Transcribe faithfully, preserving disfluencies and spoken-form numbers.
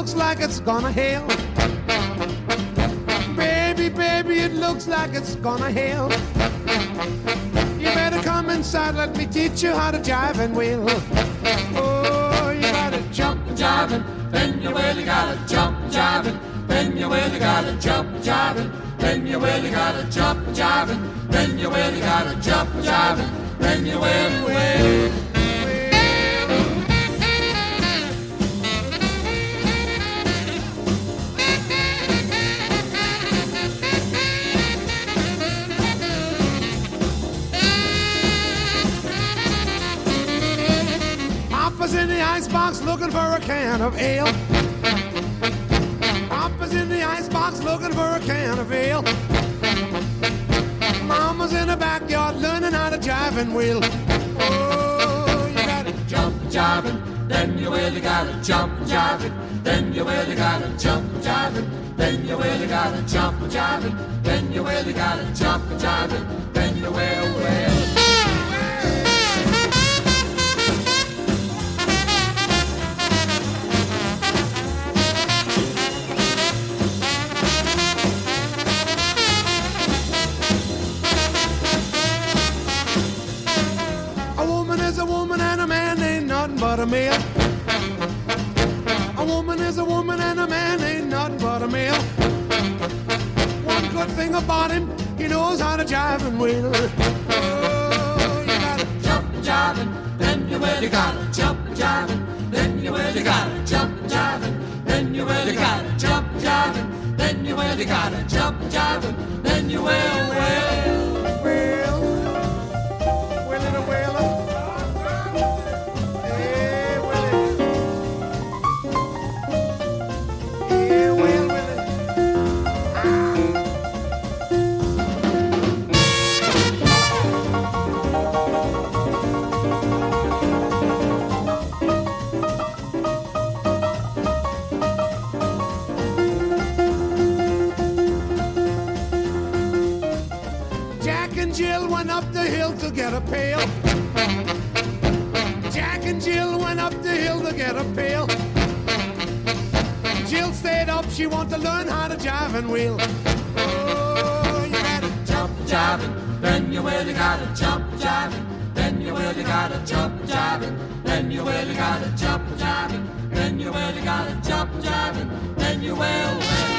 looks like it's gonna hail. Baby, baby, it looks like it's gonna hail. You better come inside, let me teach you how to jive and wheel. Oh, you gotta jump and jive and then you really gotta jump and jive and then you really gotta jump and jive and then you really gotta jump and jive and then you really gotta jump and jive and then you will, will. Papa's in the icebox looking for a can of ale. Papa's in the icebox looking for a can of ale. Mama's in the backyard learning how to jive and wheel. Oh, you gotta jump and jive and then you really gotta jump and jive and then you really gotta jump and jive and then you really gotta jump and jive and then you really gotta jump and jive and then you will, will. A woman and a man ain't nothing but a male. A woman is a woman and a man ain't nothing but a male. One good thing about him, he knows how to jive and wheel. Oh, you gotta jump and jive and then you really gotta jump and jive and then you really gotta jump and jive and then you really gotta jump and jive and then you really gotta jump and jive and then you will, will, will, will it a whaler? Jill went up the hill to get a pail. Jack and Jill went up the hill to get a pail. Jill stayed up, she wanted to learn how to jive and wheel. Oh, you gotta jump and jive and then you really gotta jump and jive and then you really gotta jump and jive and then you really gotta jump and jive and then you really gotta jump and jive and then you will, will.